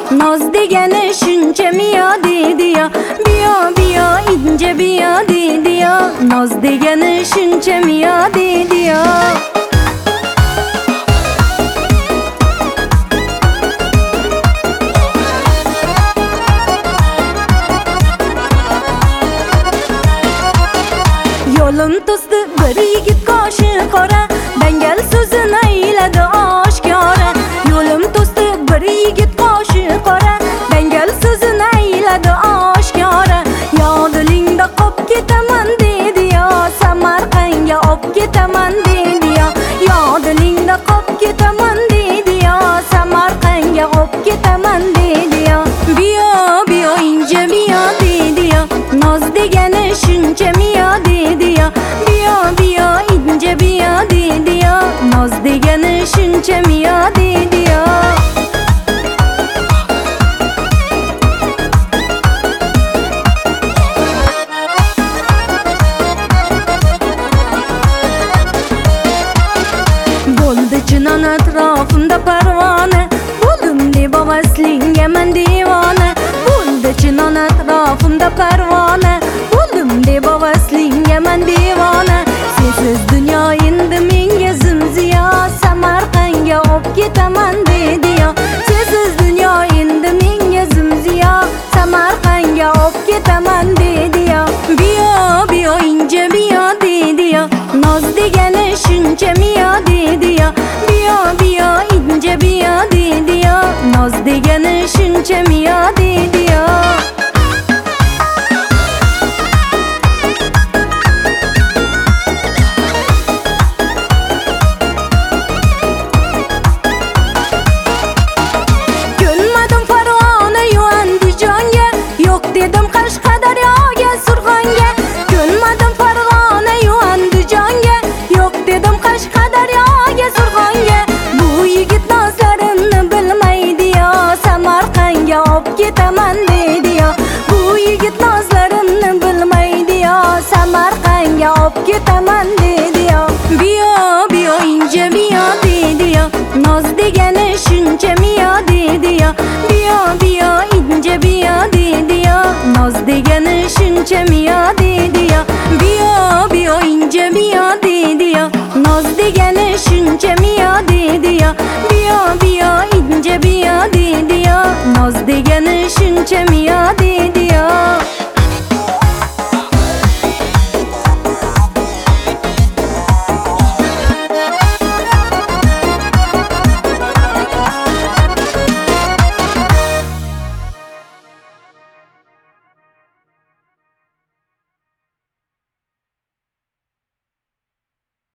Noz degani shunchami yo deydi yo. Biyo biyo ince biyo deydi yo. Noz degani shunchami yo deydi yo. Yo'lim to'sdi bir yigit qoshi qora, dangal so'zini ayladi oshkora. Yo'lim to'sdi bir yigit qoshi qora, dangal so'zini ayladi oshkora. Yo dilingda qop ketaman dedi yo, Samarqandga op ketaman dedi yo. Yo dilingda qop ketaman dedi yo, Samarqandga op ketaman dedi yo. Biyo biyo ince biyo dedi yo. Noz degani shunchami yo dedi yo. Biyo biyo ince biyo dedi yo. Noz degani shunchami yo dedi yo. Bo'ldi chinon atrofimda parvona, bo'ldim deb avaslingaman devona. Bo'ldi chinon atrofimda parvona, bo'ldim deb avaslingaman devona. Sensiz dunyo endi menga zimziyo, Samarqandga op ketaman dedi yo. Sensiz dunyo endi menga zimziyo, Samarqandga op ketaman dedi yo. Biyo biyo ince biyo dedi yo. Noz degani shunchami yo dedi yo. Biyo biyo ince biyo dedi yo. Noz degani shunchami yo dedi yo. Ko'nmadim Farg'ona yu Andijonga, yo'q dedim Qashqadaryoga, Surxonga. Ko'nmadim Farg'ona yu Andijonga, yo'q dedim Qashqadaryoga, Surxonga. Bu yigit nozlarimni bilmaydi yo, Samarqandga op ketaman dedi yo. Bu yigit nozlarimni bilmaydi yo, Samarqandga op ketaman dedi yo. Biyo biyo ince biyo dedi yo. Noz degani shunchami yo dedi yo. Biyo biyo ince biyo dedi yo. Noz degani shunchami yo dedi yo. Biyo biyo ince biyo dedi yo. Noz degani shunchami yo dedi yo. Biyo biyo ince biyo dedi yo. Noz degani shunchami yo